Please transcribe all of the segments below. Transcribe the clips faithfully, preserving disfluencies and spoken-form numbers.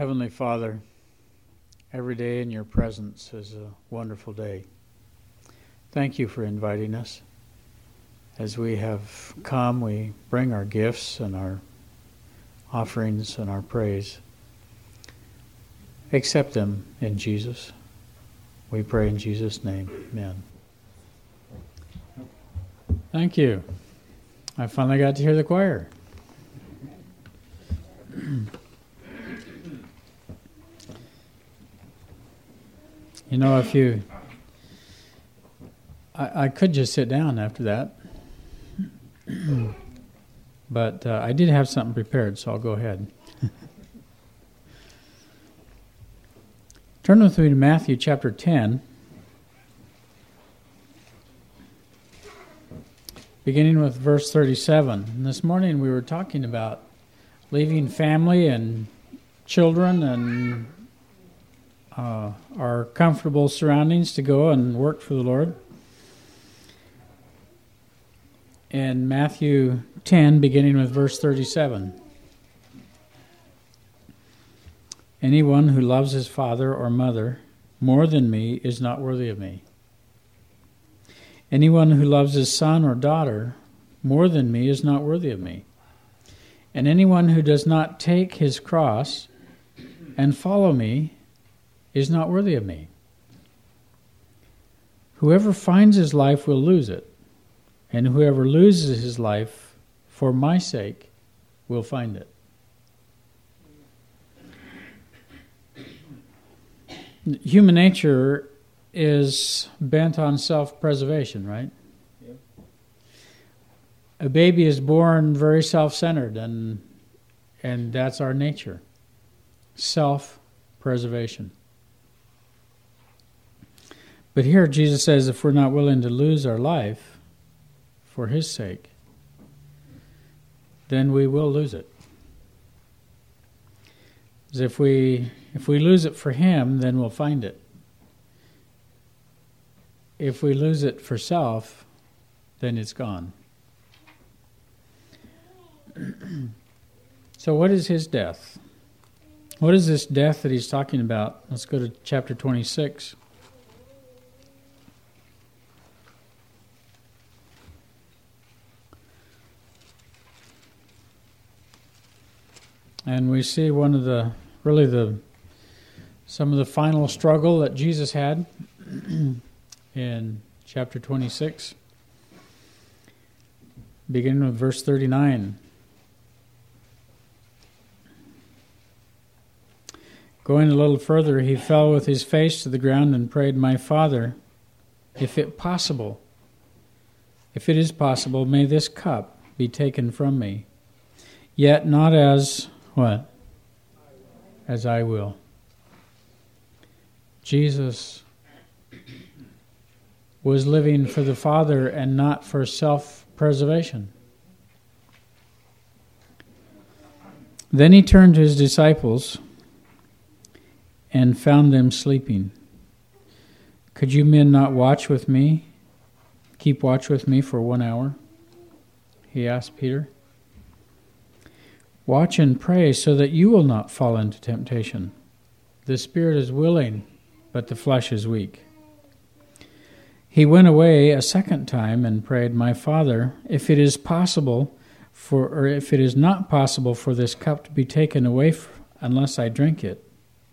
Heavenly Father, every day in your presence is a wonderful day. Thank you for inviting us. As we have come, we bring our gifts and our offerings and our praise. Accept them in Jesus. We pray in Jesus' name. Amen. Thank you. I finally got to hear the choir. You know, if you... I, I could just sit down after that. But uh, I did have something prepared, so I'll go ahead. Turn with me to Matthew chapter ten, beginning with verse thirty-seven. And this morning we were talking about leaving family and children and uh, our comfortable surroundings to go and work for the Lord. In Matthew ten, beginning with verse thirty-seven. Anyone who loves his father or mother more than me is not worthy of me. Anyone who loves his son or daughter more than me is not worthy of me. And anyone who does not take his cross and follow me is not worthy of me. Whoever finds his life will lose it, and whoever loses his life for my sake will find it. Human nature is bent on self-preservation, right? Yep. A baby is born very self-centered, and and that's our nature. Self-preservation. But here Jesus says if we're not willing to lose our life for his sake, then we will lose it. Because if we if we lose it for him, then we'll find it. If we lose it for self, then it's gone. So what is his death? What is this death that he's talking about? Let's go to chapter twenty-six. And we see one of the, really the, some of the final struggle that Jesus had in chapter twenty-six, beginning with verse thirty-nine. Going a little further, he fell with his face to the ground and prayed, "My Father, if it possible, if it is possible, may this cup be taken from me. Yet not as..." What? As I will. Jesus was living for the Father and not for self-preservation. Then he turned to his disciples and found them sleeping. "Could you men not watch with me? Keep watch with me for one hour?" he asked Peter. "Watch and pray so that you will not fall into temptation. The spirit is willing, but the flesh is weak." He went away a second time and prayed, "My Father, if it is possible for, or if it is not possible for this cup to be taken away f- unless I drink it,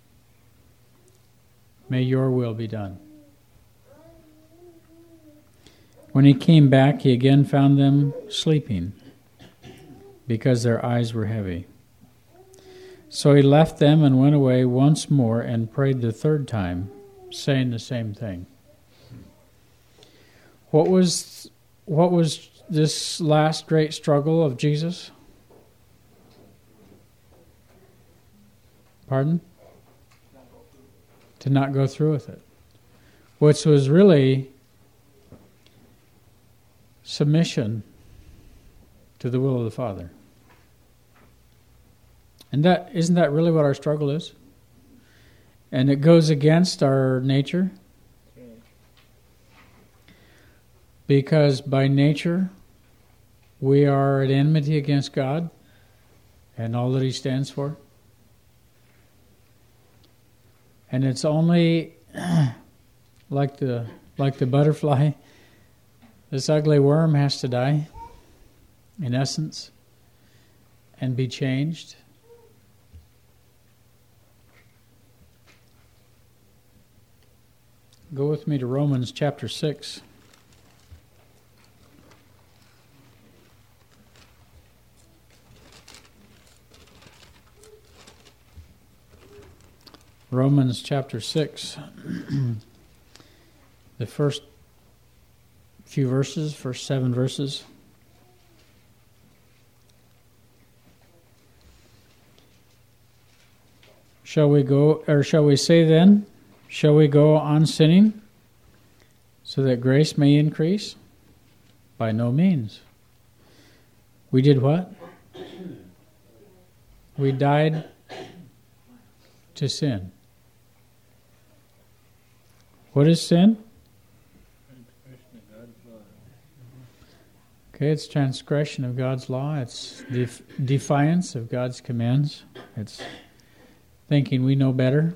may your will be done." When he came back, he again found them sleeping, because their eyes were heavy. So he left them and went away once more and prayed the third time, saying the same thing. What was what was this last great struggle of Jesus? Pardon? To not go through with it. Which was really submission to the will of the Father. And that isn't that really what our struggle is? And it goes against our nature. Because by nature, we are at enmity against God and all that he stands for. And it's only like the like the butterfly, this ugly worm has to die, in essence, and be changed. Go with me to Romans chapter six. Romans chapter six. The first few verses, first seven verses. Shall we go, or shall we say then, shall we go on sinning so that grace may increase? By no means. We did what? We died to sin. What is sin? Okay, it's transgression of God's law. It's def- defiance of God's commands. It's thinking we know better.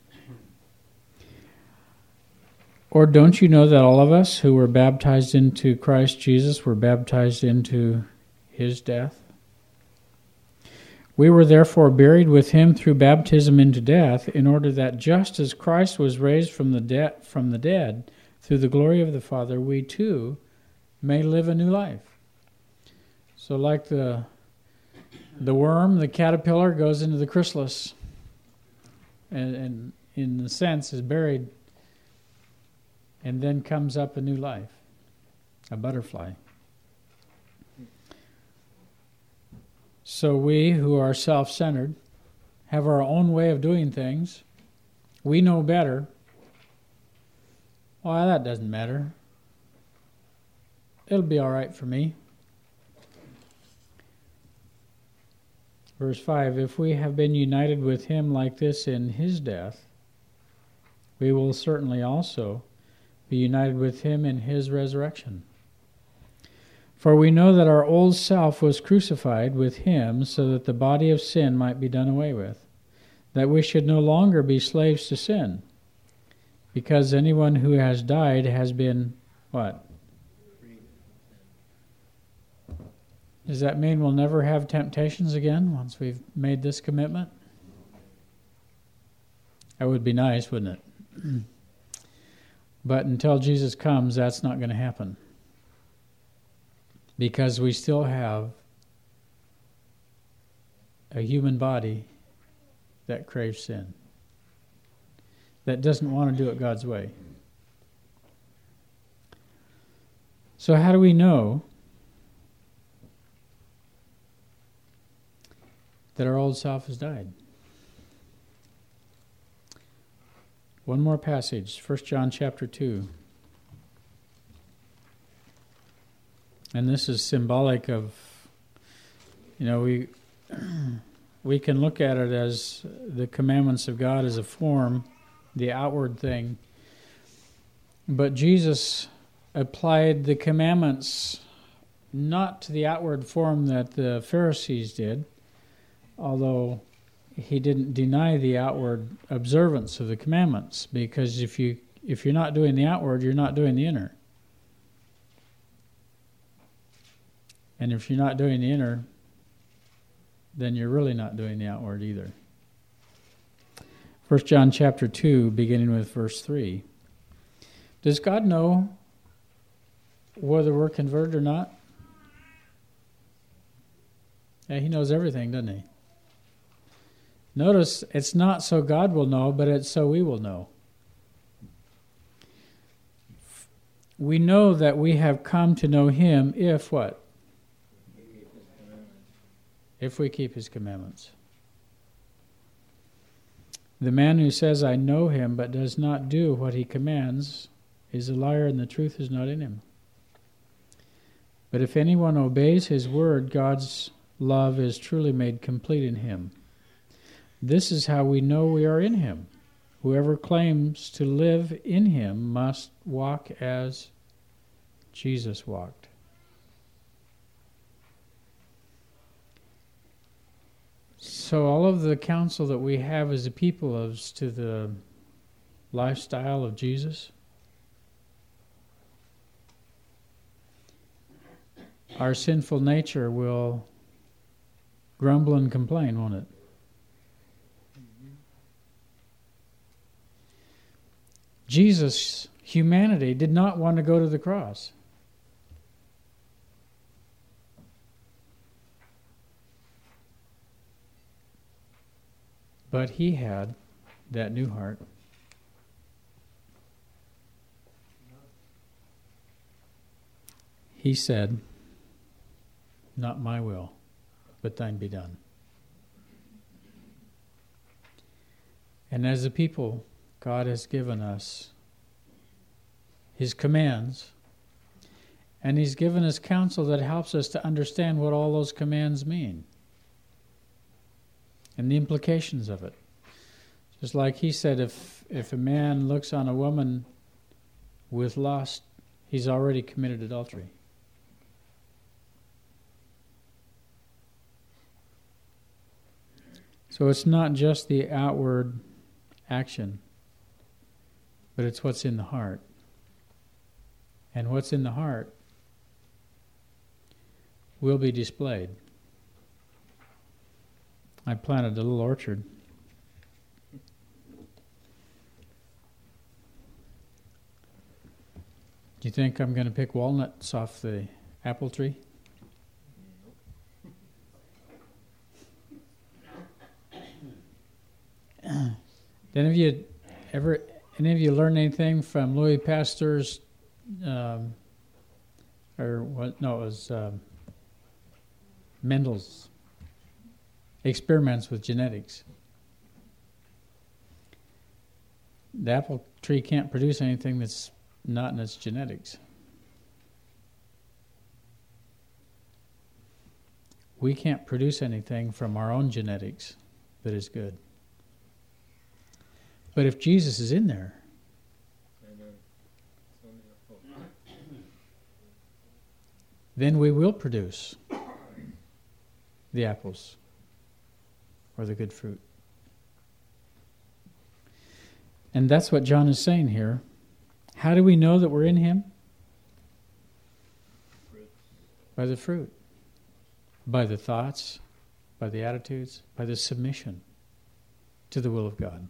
Or don't you know that all of us who were baptized into Christ Jesus were baptized into his death? We were therefore buried with him through baptism into death, in order that just as Christ was raised from the de- from the dead through the glory of the Father, we too may live a new life. So like the the worm, the caterpillar goes into the chrysalis and, and in a sense is buried and then comes up a new life, a butterfly. So we who are self-centered have our own way of doing things. We know better. Well, that doesn't matter. It'll be all right for me. Verse five, if we have been united with him like this in his death, we will certainly also be united with him in his resurrection. For we know that our old self was crucified with him so that the body of sin might be done away with, that we should no longer be slaves to sin, because anyone who has died has been, what? Does that mean we'll never have temptations again once we've made this commitment? That would be nice, wouldn't it? But until Jesus comes, that's not going to happen. Because we still have a human body that craves sin, that doesn't want to do it God's way. So how do we know that our old self has died? One more passage, First John chapter two. And this is symbolic of, you know, we we can look at it as the commandments of God as a form, the outward thing. But Jesus applied the commandments not to the outward form that the Pharisees did, although he didn't deny the outward observance of the commandments, because if you if you're not doing the outward, you're not doing the inner. And if you're not doing the inner, then you're really not doing the outward either. First John chapter two, beginning with verse three. Does God know whether we're converted or not? Yeah, he knows everything, doesn't he? Notice, it's not so God will know, but it's so we will know. We know that we have come to know him if what? If we keep his commandments. The man who says, I know him, but does not do what he commands, is a liar, and the truth is not in him. But if anyone obeys his word, God's love is truly made complete in him. This is how we know we are in him. Whoever claims to live in him must walk as Jesus walked. So all of the counsel that we have as a people as to the lifestyle of Jesus, our sinful nature will grumble and complain, won't it? Jesus' humanity did not want to go to the cross. But he had that new heart. He said, "Not my will, but thine be done." And as a people, God has given us His commands, and He's given us counsel that helps us to understand what all those commands mean and the implications of it. Just like He said, if if a man looks on a woman with lust, he's already committed adultery. So it's not just the outward action, but it's what's in the heart. And what's in the heart will be displayed. I planted a little orchard. Do you think I'm going to pick walnuts off the apple tree? Did any of you ever, any of you learn anything from Louis Pasteur's, um, or what? No, it was um, Mendel's experiments with genetics. The apple tree can't produce anything that's not in its genetics. We can't produce anything from our own genetics that is good. But if Jesus is in there, then we will produce the apples or the good fruit. And that's what John is saying here. How do we know that we're in Him? By the fruit. By the thoughts, by the attitudes, by the submission to the will of God.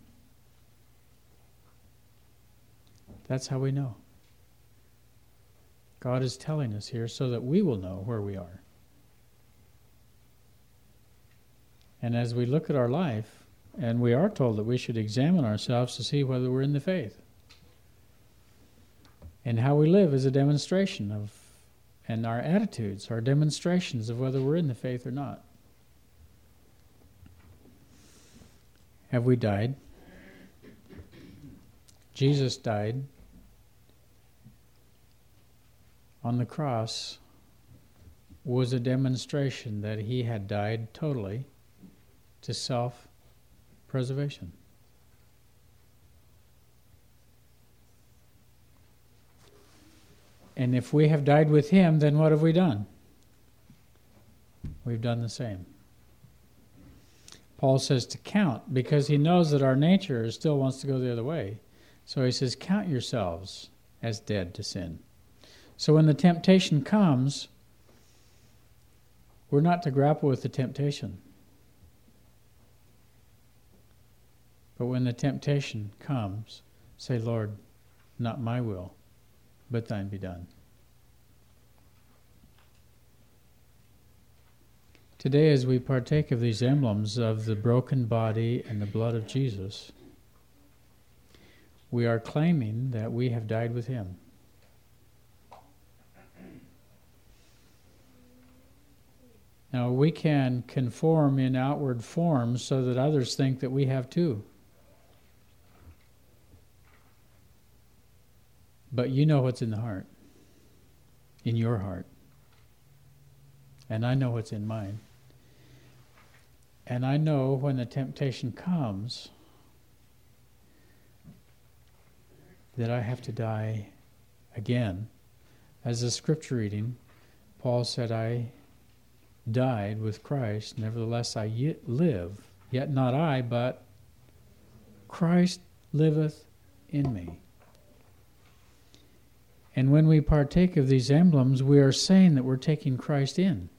That's how we know. God is telling us here so that we will know where we are. And as we look at our life, and we are told that we should examine ourselves to see whether we're in the faith. And how we live is a demonstration of, and our attitudes are demonstrations of whether we're in the faith or not. Have we died? Jesus died on the cross was a demonstration that He had died totally to self-preservation. And if we have died with Him, then what have we done? We've done the same. Paul says to count, because he knows that our nature still wants to go the other way. So he says, count yourselves as dead to sin. So when the temptation comes, we're not to grapple with the temptation. But when the temptation comes, say, Lord, not my will, but thine be done. Today, as we partake of these emblems of the broken body and the blood of Jesus, we are claiming that we have died with Him. Now, we can conform in outward forms so that others think that we have too. But you know what's in the heart, in your heart. And I know what's in mine. And I know when the temptation comes that I have to die again. As the scripture reading, Paul said, I died with Christ, nevertheless I yet live, yet not I, but Christ liveth in me. And when we partake of these emblems, we are saying that we're taking Christ in.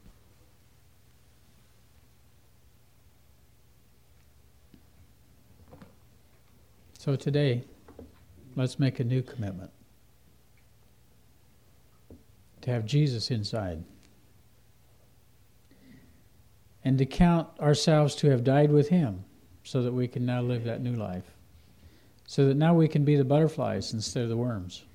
So today, let's make a new commitment to have Jesus inside and to count ourselves to have died with him so that we can now live that new life, so that now we can be the butterflies instead of the worms.